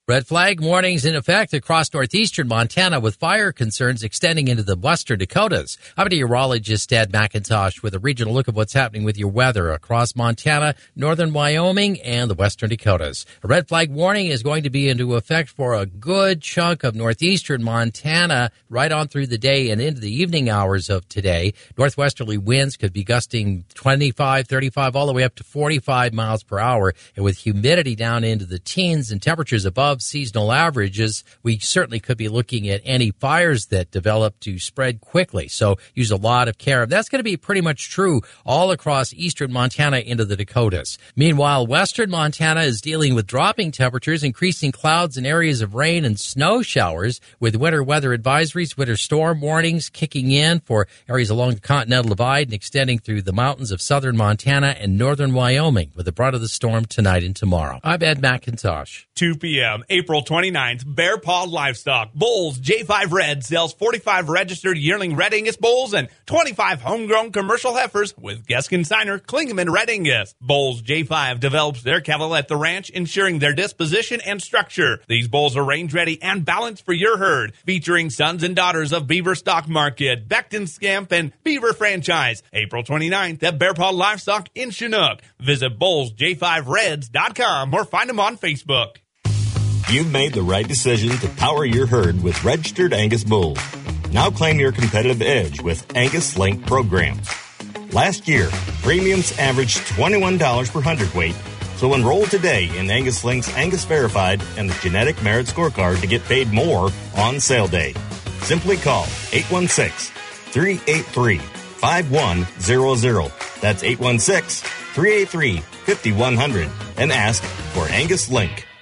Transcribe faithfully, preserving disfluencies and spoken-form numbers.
Red flag warnings in effect across northeastern Montana with fire concerns extending into the western Dakotas. I'm meteorologist Ed McIntosh with a regional look of what's happening with your weather across Montana, northern Wyoming, and the western Dakotas. A red flag warning is going to be into effect for a good chunk of northeastern Montana right on through the day and into the evening hours of today. Northwesterly winds could be gusting twenty-five, thirty-five, all the way up to forty-five miles per hour. And with humidity down into the teens and temperatures above seasonal averages, we certainly could be looking at any fires that develop to spread quickly. So use a lot of care. That's going to be pretty much true all across eastern Montana into the Dakotas. Meanwhile, western Montana is dealing with dropping temperatures, increasing clouds and areas of rain and snow showers with winter weather advisories, winter storm warnings kicking in for areas along the Continental Divide and extending through the mountains of southern Montana and northern Wyoming with the brunt of the storm tonight and tomorrow. I'm Ed McIntosh. two p.m. April twenty-ninth, Bear Paw Livestock. Bulls J five Red sells forty-five registered yearling Red Angus bulls and twenty-five homegrown commercial heifers with guest consigner Klingeman Red Angus. Bulls J five develops their cattle at the ranch, ensuring their disposition and structure. These bulls are range ready and balanced for your herd, featuring sons and daughters of Beaver Stock Market, Becton Scamp, and Beaver Franchise. April twenty-ninth at Bear Paw Livestock in Chinook. Visit bulls j five reds dot com or find them on Facebook. You've made the right decision to power your herd with registered Angus bulls. Now claim your competitive edge with Angus Link programs. Last year, premiums averaged twenty-one dollars per hundredweight, so enroll today in Angus Link's Angus Verified and the Genetic Merit Scorecard to get paid more on sale day. Simply call eight one six, three eight three, five one zero zero. That's eight one six, three eight three, five one zero zero and ask for Angus Link.